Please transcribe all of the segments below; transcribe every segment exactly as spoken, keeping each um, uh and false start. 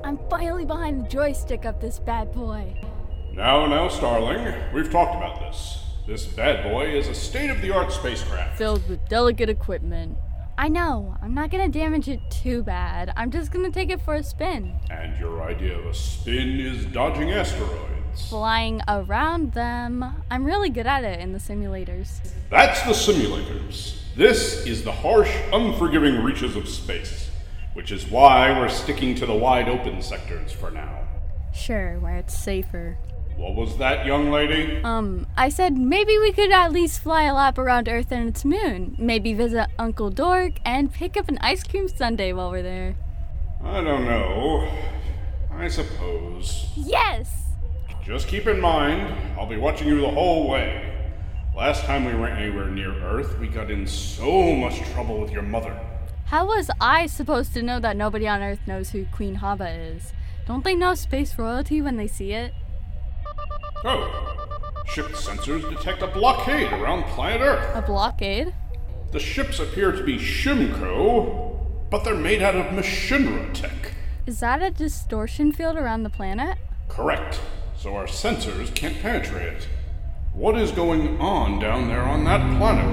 I'm finally behind the joystick of this bad boy. Now, now, Starling, we've talked about this. This bad boy is a state-of-the-art spacecraft. Filled with delicate equipment. I know, I'm not gonna damage it too bad. I'm just gonna take it for a spin. And your idea of a spin is dodging asteroids. Flying around them. I'm really good at it in the simulators. That's the simulators. This is the harsh, unforgiving reaches of space, which is why we're sticking to the wide-open sectors for now. Sure, where it's safer. What was that, young lady? Um, I said maybe we could at least fly a lap around Earth and its moon. Maybe visit Uncle Dork and pick up an ice cream sundae while we're there. I don't know. I suppose. Yes! Just keep in mind, I'll be watching you the whole way. Last time we went anywhere near Earth, we got in so much trouble with your mother. How was I supposed to know that nobody on Earth knows who Queen Haba is? Don't they know space royalty when they see it? Oh, ship sensors detect a blockade around planet Earth. A blockade? The ships appear to be Shimco, but they're made out of Machinra tech. Is that a distortion field around the planet? Correct. So our sensors can't penetrate it. What is going on down there on that planet?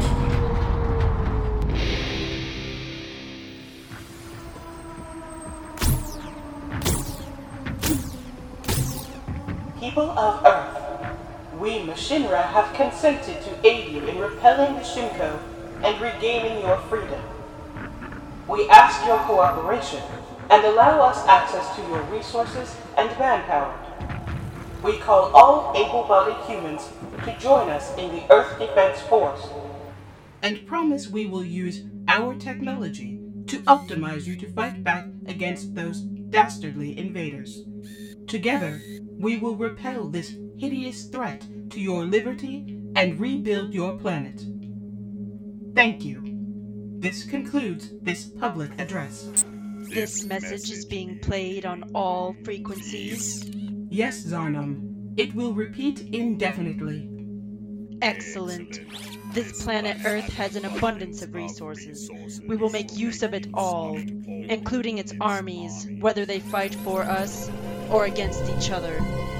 People of Earth, we Machinra have consented to aid you in repelling the Shimco and regaining your freedom. We ask your cooperation and allow us access to your resources and manpower. We call all able-bodied humans to join us in the Earth Defense Force, and promise we will use our technology to optimize you to fight back against those dastardly invaders. Together, we will repel this hideous threat to your liberty and rebuild your planet. Thank you. This concludes this public address. This message is being played on all frequencies. Yes, Zarnum. It will repeat indefinitely. Excellent. This planet Earth has an abundance of resources. We will make use of it all, including its armies, whether they fight for us or against each other.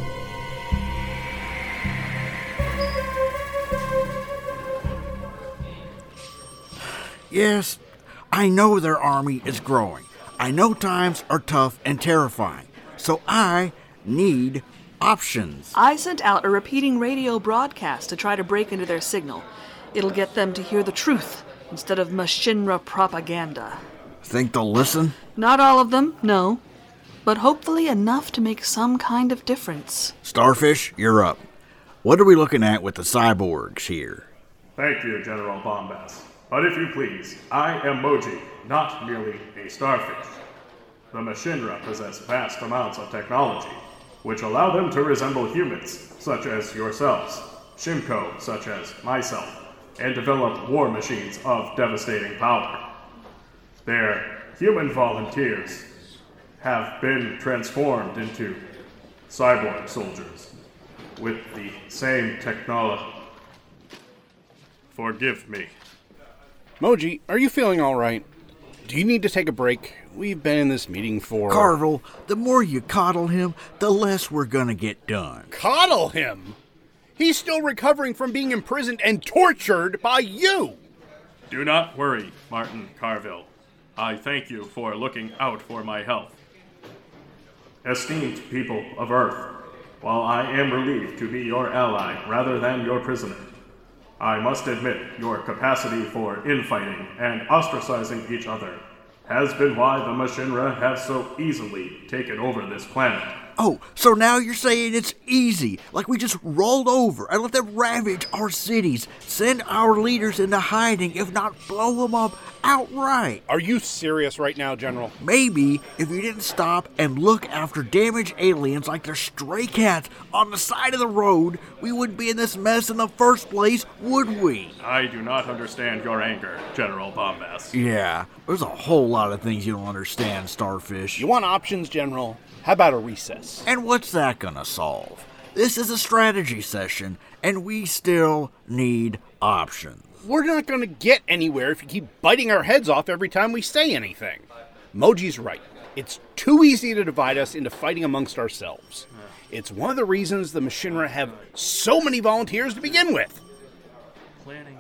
Yes, I know their army is growing. I know times are tough and terrifying. So I need options. I sent out a repeating radio broadcast to try to break into their signal. It'll get them to hear the truth instead of Machinra propaganda. Think they'll listen? Not all of them, no. But hopefully enough to make some kind of difference. Starfish, you're up. What are we looking at with the cyborgs here? Thank you, General Bombast. But if you please, I am Moji, not merely a starfish. The Machinra possess vast amounts of technology, which allow them to resemble humans, such as yourselves, Shimco, such as myself, and develop war machines of devastating power. Their human volunteers have been transformed into cyborg soldiers with the same technology. Forgive me. Moji, are you feeling all right? Do you need to take a break? We've been in this meeting for... Carvel, the more you coddle him, the less we're gonna get done. Coddle him? He's still recovering from being imprisoned and tortured by you! Do not worry, Martin Carville. I thank you for looking out for my health. Esteemed people of Earth, while I am relieved to be your ally rather than your prisoner, I must admit your capacity for infighting and ostracizing each other has been why the Machinra have so easily taken over this planet. Oh, so now you're saying it's easy, like we just rolled over and let them ravage our cities, send our leaders into hiding, if not blow them up outright. Are you serious right now, General? Maybe if you didn't stop and look after damaged aliens like they're stray cats on the side of the road, we wouldn't be in this mess in the first place, would we? I do not understand your anger, General Bombast. Yeah, there's a whole lot of things you don't understand, Starfish. You want options, General? How about a recess? And what's that gonna solve? This is a strategy session, and we still need options. We're not gonna get anywhere if you keep biting our heads off every time we say anything. Moji's right. It's too easy to divide us into fighting amongst ourselves. It's one of the reasons the Machinra have so many volunteers to begin with. Planning.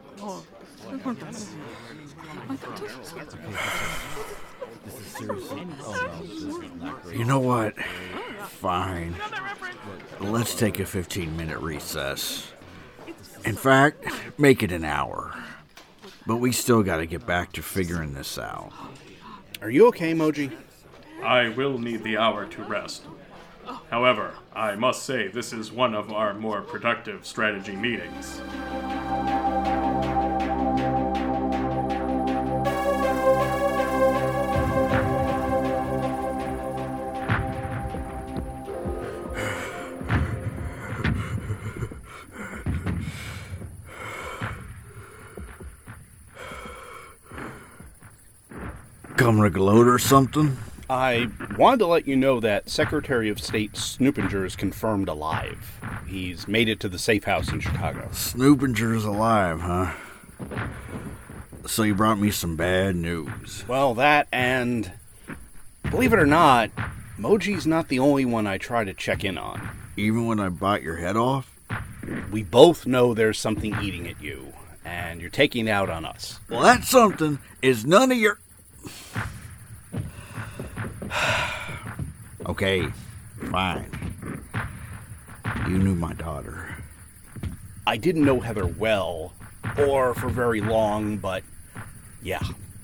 You know what? Fine. Let's take a fifteen-minute recess. In fact, make it an hour. But we still gotta get back to figuring this out. Are you okay, Moji? I will need the hour to rest. However, I must say this is one of our more productive strategy meetings. Come reload or something? I wanted to let you know that Secretary of State Snoopinger is confirmed alive. He's made it to the safe house in Chicago. Snoopinger's alive, huh? So you brought me some bad news. Well, that and, believe it or not, Moji's not the only one I try to check in on. Even when I bite your head off? We both know there's something eating at you, and you're taking it out on us. Well, that something is none of your... Okay, fine. You knew my daughter. I didn't know Heather well, or for very long, but yeah.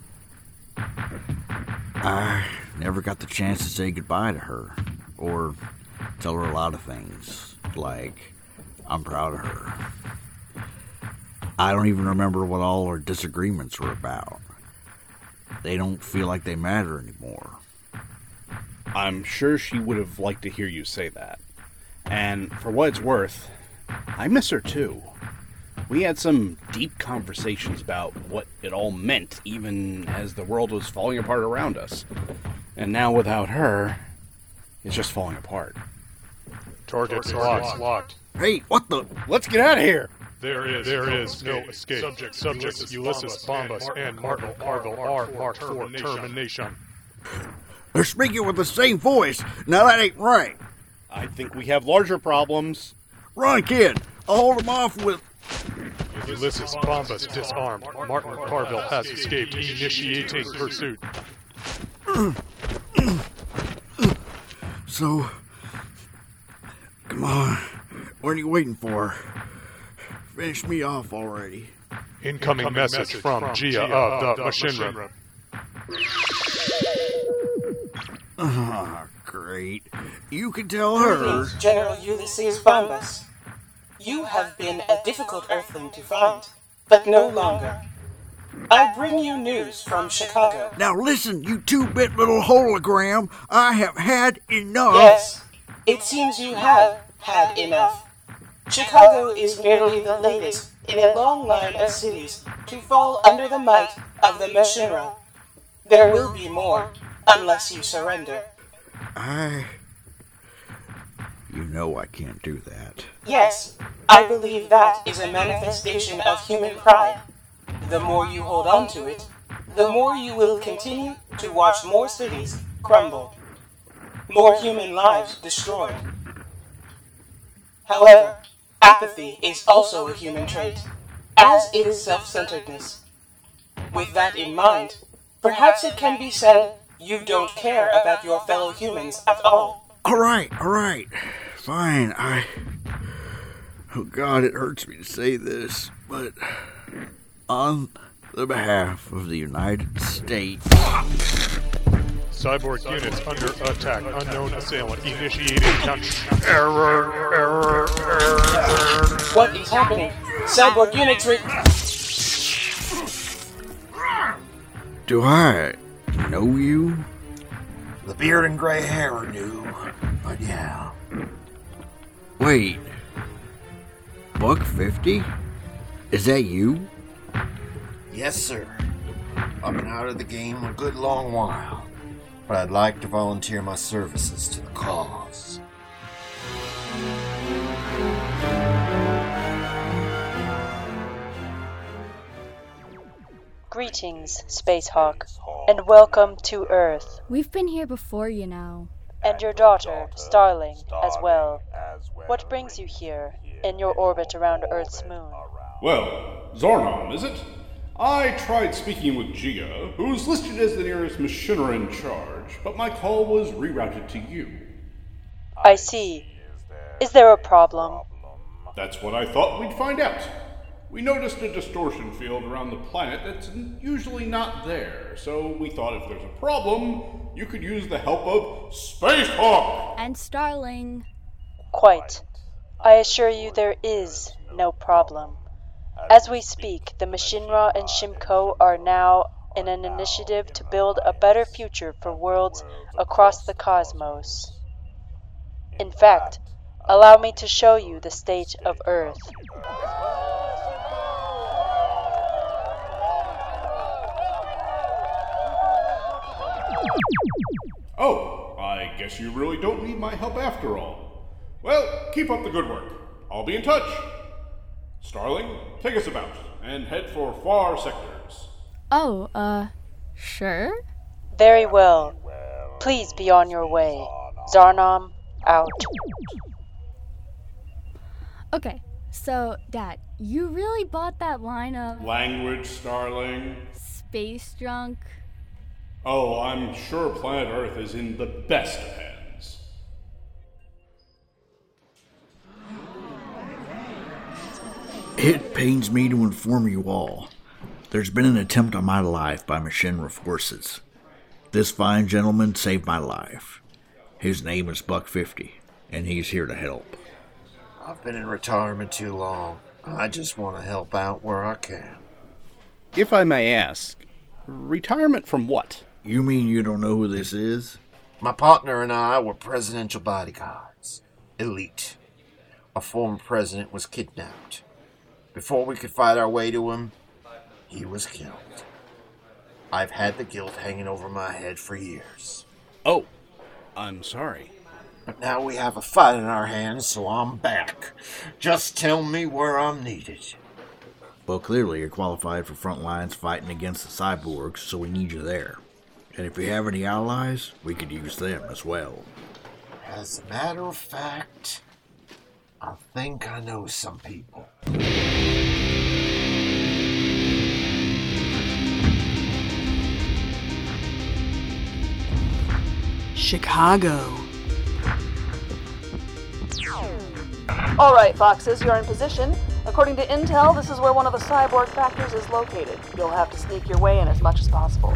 I never got the chance to say goodbye to her, or tell her a lot of things, like I'm proud of her. I don't even remember what all our disagreements were about. They don't feel like they matter anymore. I'm sure she would have liked to hear you say that. And for what it's worth, I miss her too. We had some deep conversations about what it all meant, even as the world was falling apart around us. And now without her, it's just falling apart. Target's locked. locked. Hey, what the? Let's get out of here! There is, there is no escape. Subjects, Subjects Ulysses Bombas and Martin Carville are marked for termination. They're speaking with the same voice. Now that ain't right. I think we have larger problems. Run, kid. I'll hold them off with... Ulysses Bombas disarmed. Martin Carville has escaped. Initiating pursuit. So... Come on. What are you waiting for? Finish me off already. Incoming, Incoming message, message from, from Gia of the Machinra. Ah, great. You can tell her... Greetings, General Ulysses Bombas. You have been a difficult Earthling to find, but no longer. I bring you news from Chicago. Now listen, you two-bit little hologram. I have had enough. Yes, it seems you have had enough. Chicago is merely the latest in a long line of cities to fall under the might of the Machinra. There will be more, unless you surrender. I... You know I can't do that. Yes, I believe that is a manifestation of human pride. The more you hold on to it, the more you will continue to watch more cities crumble, more human lives destroyed. However, apathy is also a human trait, as is self-centeredness. With that in mind, perhaps it can be said you don't care about your fellow humans at all. All right, all right. Fine, I... Oh, God, it hurts me to say this, but on the behalf of the United States... Cyborg units under attack. Unknown assailant initiating count. Error, error, error. What is happening? Cyborg units re... Do I know you? The beard and gray hair are new, but yeah. Wait. Buck fifty? Is that you? Yes, sir. I've been out of the game a good long while, but I'd like to volunteer my services to the cause. Greetings, Spacehawk, and welcome to Earth. We've been here before, you know. And your daughter, Starling, as well. What brings you here, in your orbit around Earth's moon? Well, Zarnom, is it? I tried speaking with Gia, who's listed as the nearest Machinera in charge, but my call was rerouted to you. I see. Is there a problem? That's what I thought we'd find out. We noticed a distortion field around the planet that's usually not there, so we thought if there's a problem, you could use the help of Spacehawk! And Starling. Quite. I assure you there is no problem. As we speak, the Machinera and Shimko are now in an initiative to build a better future for worlds across the cosmos. In fact, allow me to show you the state of Earth. Oh, I guess you really don't need my help after all. Well, keep up the good work. I'll be in touch. Starling, take us about, and head for far sectors. Oh, uh, sure? Very well. Please be on your way. Zarnom, out. Okay, so, Dad, you really bought that line of... Language, Starling. Space junk? Oh, I'm sure planet Earth is in the best of hands. It pains me to inform you all. There's been an attempt on my life by Machinera forces. This fine gentleman saved my life. His name is Buck fifty, and he's here to help. I've been in retirement too long. I just want to help out where I can. If I may ask, retirement from what? You mean you don't know who this is? My partner and I were presidential bodyguards. Elite. Our former president was kidnapped. Before we could fight our way to him, he was killed. I've had the guilt hanging over my head for years. Oh, I'm sorry. But now we have a fight in our hands, so I'm back. Just tell me where I'm needed. Well, clearly you're qualified for front lines fighting against the cyborgs, so we need you there. And if we have any allies, we could use them as well. As a matter of fact, I think I know some people. Chicago. All right, Foxes, you're in position. According to intel, this is where one of the cyborg factories is located. You'll have to sneak your way in as much as possible.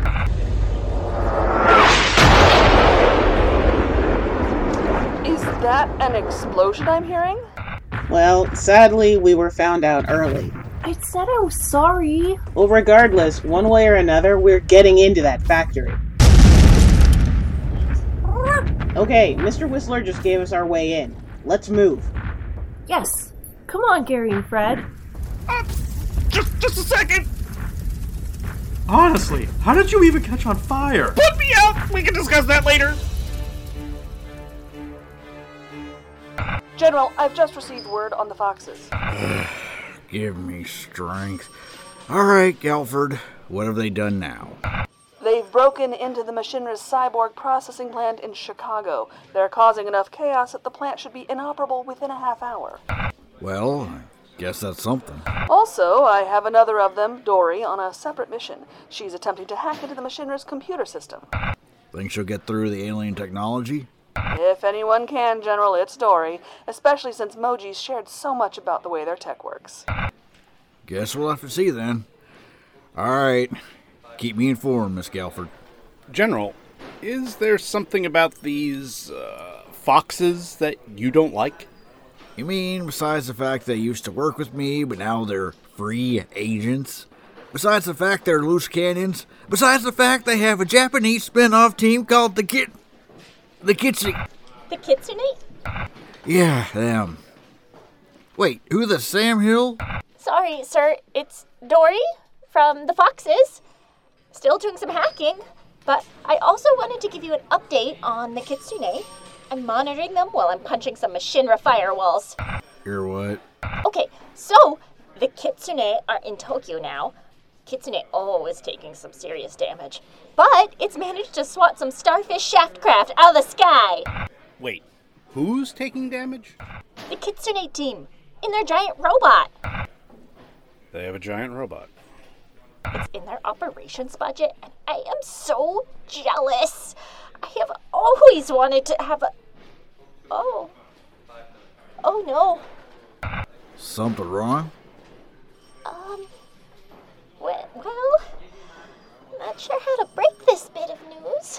Is that an explosion I'm hearing? Well, sadly, we were found out early. I said I was sorry. Well, regardless, one way or another, we're getting into that factory. Okay, Mister Whistler just gave us our way in. Let's move. Yes. Come on, Gary and Fred. Uh, just, just a second! Honestly, how did you even catch on fire? Put me out! We can discuss that later! General, I've just received word on the Foxes. Give me strength. All right, Galford, what have they done now? They've broken into the Machinera's cyborg processing plant in Chicago. They're causing enough chaos that the plant should be inoperable within a half hour. Well, I guess that's something. Also, I have another of them, Dory, on a separate mission. She's attempting to hack into the Machinera's computer system. Think she'll get through the alien technology? If anyone can, General, it's Dory, especially since Moji's shared so much about the way their tech works. Guess we'll have to see then. All right. Keep me informed, Miss Galford. General, is there something about these, uh, foxes that you don't like? You mean besides the fact they used to work with me, but now they're free agents? Besides the fact they're loose cannons? Besides the fact they have a Japanese spin-off team called the Kit... The Kitsune... The Kitsune? Yeah, them. Wait, who the Sam Hill? Sorry, sir. It's Dory from the Foxes. Still doing some hacking, but I also wanted to give you an update on the Kitsune. I'm monitoring them while I'm punching some Machinera firewalls. You're what? Okay, so the Kitsune are in Tokyo now. Kitsune O is taking some serious damage, but it's managed to swat some starfish shaftcraft out of the sky. Wait, who's taking damage? The Kitsune team, in their giant robot. They have a giant robot. It's in their operations budget, and I am so jealous. I have always wanted to have a... Oh. Oh no. Something wrong? Um... Well, well, not sure how to break this bit of news.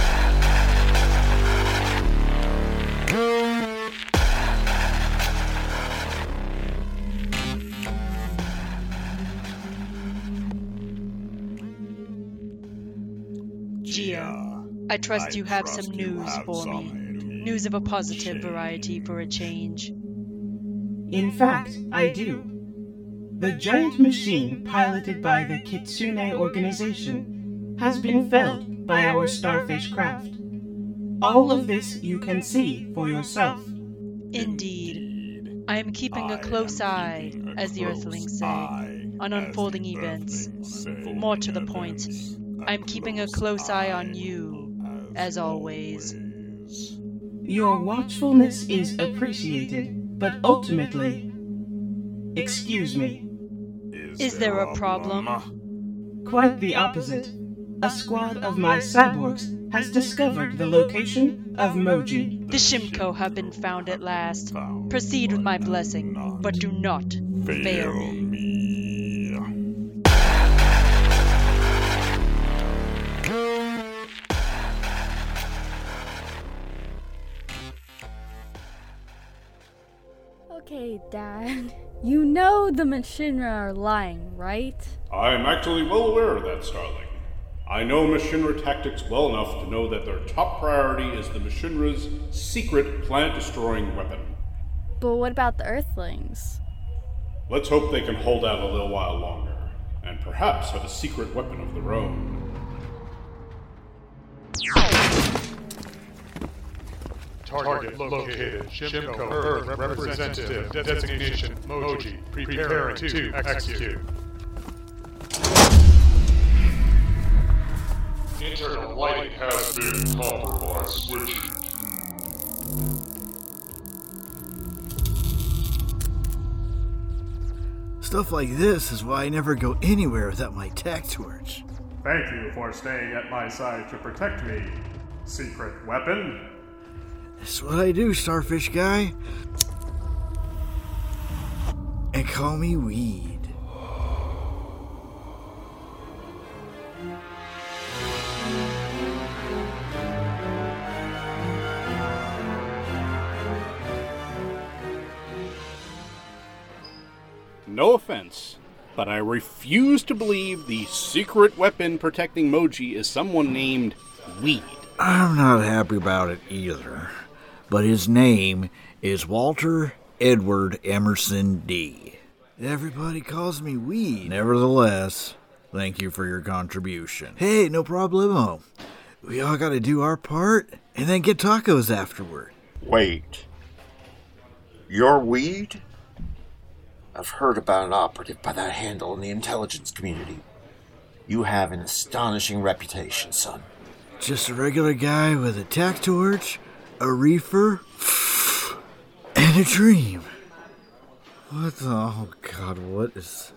Gia, I trust you have some news for me. News of a positive variety for a change. In fact, I do. The giant machine piloted by the Kitsune organization has been felled by our starfish craft. All of this you can see for yourself. Indeed. I am keeping a close eye, as the Earthlings say, on unfolding events. More to the point, I am keeping a close eye on you, as always. Your watchfulness is appreciated, but ultimately... Excuse me. Is there a problem? Quite the opposite. A squad of my cyborgs has discovered the location of Moji. The Shimko have been found at last. Proceed with my blessing, but do not fail me. Okay, Dad. You know the Mashinra are lying, right? I'm actually well aware of that, Starling. I know Mashinra tactics well enough to know that their top priority is the Mashinra's secret planet-destroying weapon. But what about the Earthlings? Let's hope they can hold out a little while longer, and perhaps have a secret weapon of their own. Target located. Shimko Earth representative designation Moji. Preparing to execute. Internal lighting has been compromised. Switching. Stuff like this is why I never go anywhere without my tac torch. Thank you for staying at my side to protect me, secret weapon. That's what I do, starfish guy. And call me Weed. No offense, but I refuse to believe the secret weapon protecting Moji is someone named Weed. I'm not happy about it either. But his name is Walter Edward Emerson D. Everybody calls me Weed. Nevertheless, thank you for your contribution. Hey, no problemo. We all gotta do our part and then get tacos afterward. Wait. You're Weed? I've heard about an operative by that handle in the intelligence community. You have an astonishing reputation, son. Just a regular guy with a tac torch, a reefer, and a dream. What the... Oh, God, what is...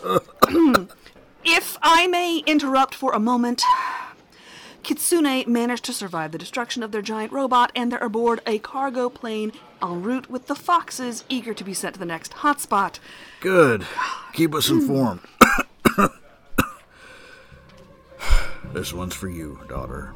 If I may interrupt for a moment, Kitsune managed to survive the destruction of their giant robot, and they're aboard a cargo plane en route with the Foxes, eager to be sent to the next hotspot. Good. Keep us informed. This one's for you, daughter.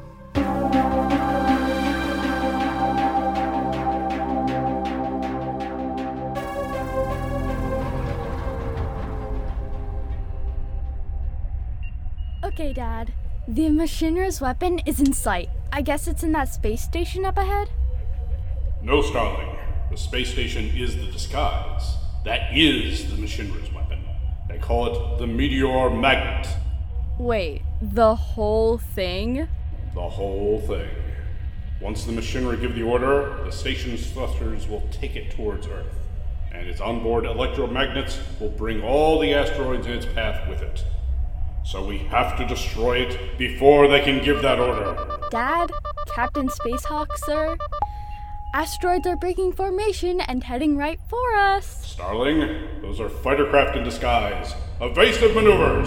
Okay, Dad. The Mashinra's weapon is in sight. I guess it's in that space station up ahead? No, Starling. The space station is the disguise. That is the Mashinra's weapon. They call it the Meteor Magnet. Wait, the whole thing? The whole thing. Once the Mashinra give the order, the station's thrusters will take it towards Earth, and its onboard electromagnets will bring all the asteroids in its path with it. So we have to destroy it before they can give that order. Dad? Captain Spacehawk, sir? Asteroids are breaking formation and heading right for us. Starling, those are fighter craft in disguise. Evasive maneuvers!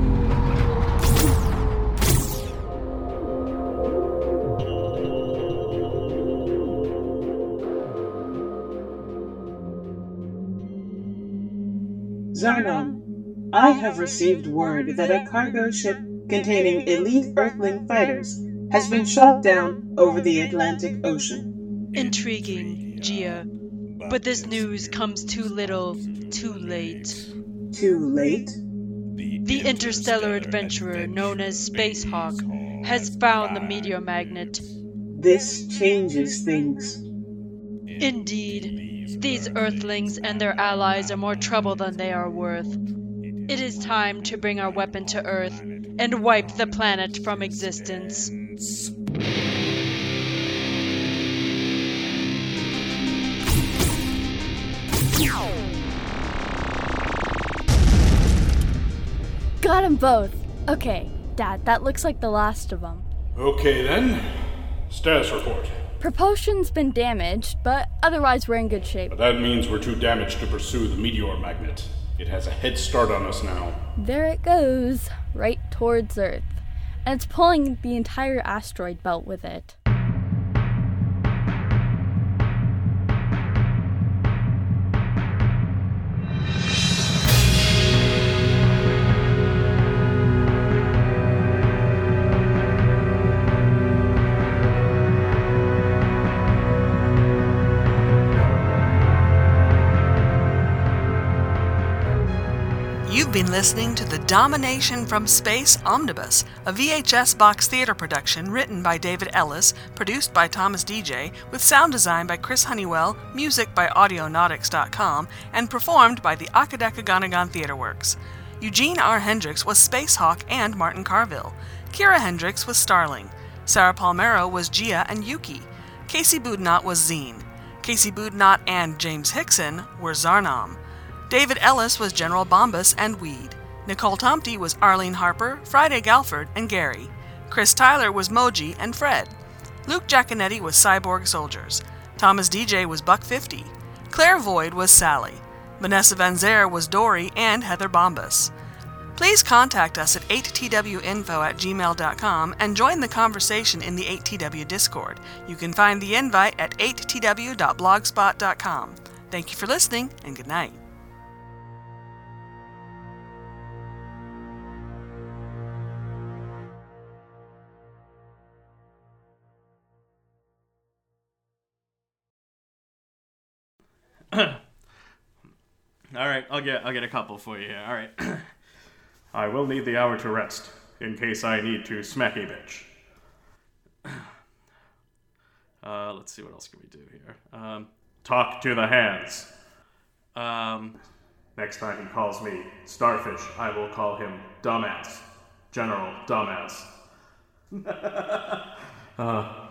Zarnom, I have received word that a cargo ship containing elite Earthling fighters has been shot down over the Atlantic Ocean. Intriguing, Gia. But this news comes too little, too late. Too late? The interstellar adventurer known as Spacehawk has found the meteor magnet. This changes things. Indeed. These Earthlings and their allies are more trouble than they are worth. It is time to bring our weapon to Earth and wipe the planet from existence. Got them both. Okay, Dad, that looks like the last of them. Okay then. Status report. Propulsion's been damaged, but otherwise we're in good shape. But that means we're too damaged to pursue the meteor magnet. It has a head start on us now. There it goes, right towards Earth. And it's pulling the entire asteroid belt with it. You've been listening to the Domination from Space Omnibus, a V H S box theater production written by David Ellis, produced by Thomas D J, with sound design by Chris Honeywell, music by Audionautics dot com, and performed by the Akadekaganagon Theater Works. Eugene R. Hendricks was Spacehawk and Martin Carville. Kira Hendricks was Starling. Sarah Palmero was Gia and Yuki. Casey Boudinot was Zine. Casey Boudinot and James Hickson were Zarnom. David Ellis was General Bombus and Weed. Nicole Tomty was Arlene Harper, Friday Galford, and Gary. Chris Tyler was Moji and Fred. Luke Giaconetti was Cyborg Soldiers. Thomas D J was Buck fifty. Claire Void was Sally. Vanessa Van Zer was Dory and Heather Bombus. Please contact us at eight t w info at gmail dot com and join the conversation in the eight T W Discord. You can find the invite at eight t w dot blogspot dot com. Thank you for listening, and good night. All right, I'll get I'll get a couple for you here. All right. I will need the hour to rest, in case I need to smack a bitch. Uh, let's see, what else can we do here? Um, Talk to the hands. Um, Next time he calls me Starfish, I will call him Dumbass. General Dumbass. uh,